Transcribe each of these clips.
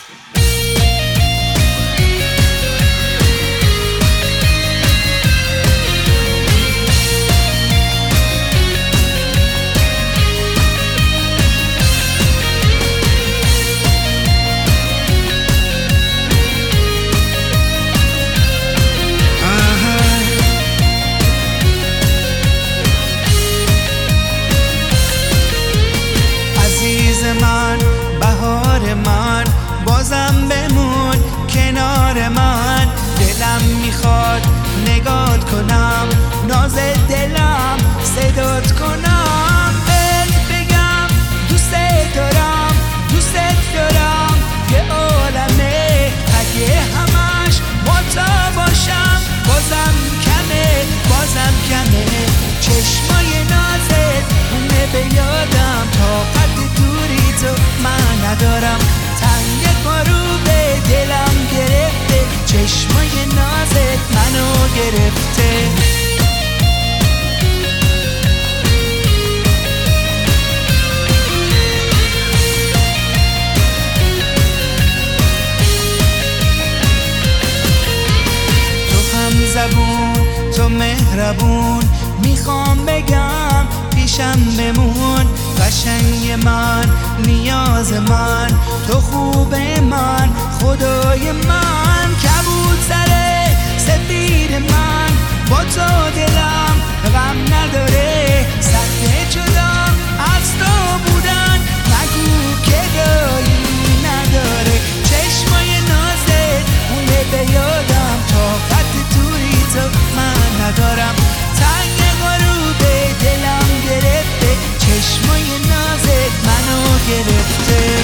من بهار من بازم بمون کنار من، دلم میخواد نگات کنم، ناز دلم صدات کنم، بهت بگم دوست دارم یه عالمه اگه همش با تا باشم بازم کمه چشمای نازت اونه به یادم، طاقت دوری تو من ندارم، تنگ پارو به دلم گرفته، چشمای نازت منو گرفته. تو هم زبون تو مهربون، میخوام بگم پیشم بمون، قشنگ من نیاز من، تو خوب من خدای من، کبود سر سفید من، با تو دلم غم نداره، سخت جدا از تو بودن نگو که دایی نداره، چشمای نازت اونه به یادم، طاقت دوری تو من ندارم، تنگ غروب دلم گرفته، چشمای نازت منو گرفته.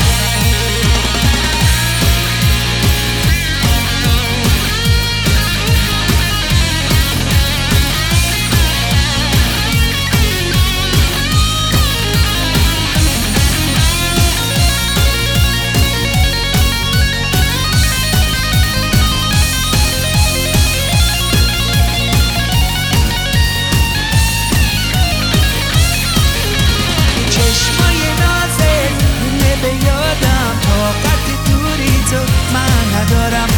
چشمای نازت اونه به یادم، طاقت دوری تو من ندارم،